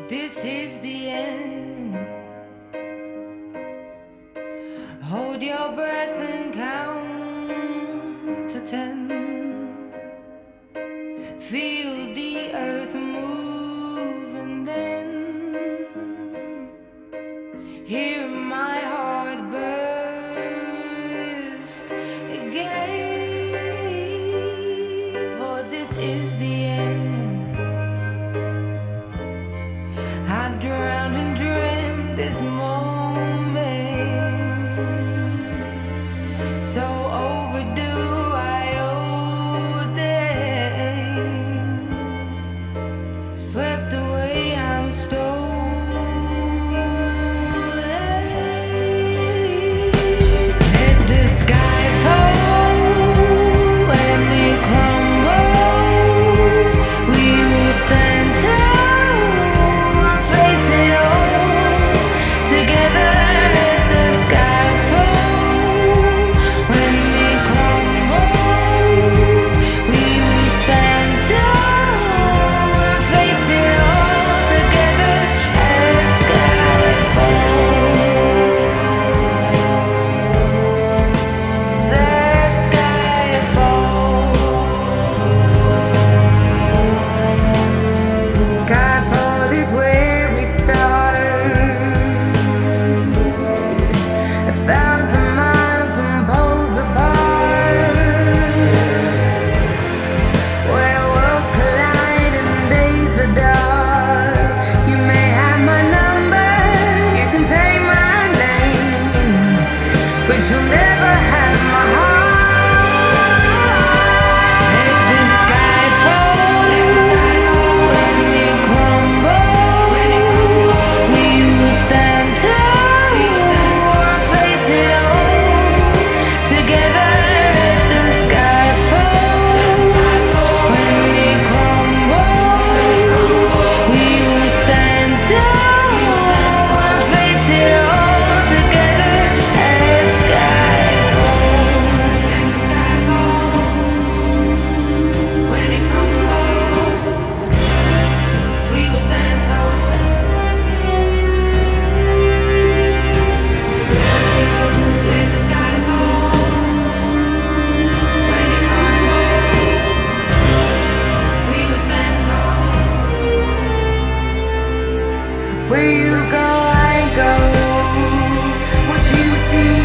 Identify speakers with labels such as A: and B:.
A: This is the end. Hold your breath and count to 10. Feel the earth move and then hear my heart burst again. For this is the end. I've drowned and dreamt this moment, so overdue I owe them. Swept away, I'm stolen. Let the sky fall when it crumbles. We will stand tall. But you'll never have my heart. Let the sky fall when it crumbles. We will stand tall or face it all together. Let the sky fall when it crumbles. We will stand tall or face it all. Where you go, I go. What you see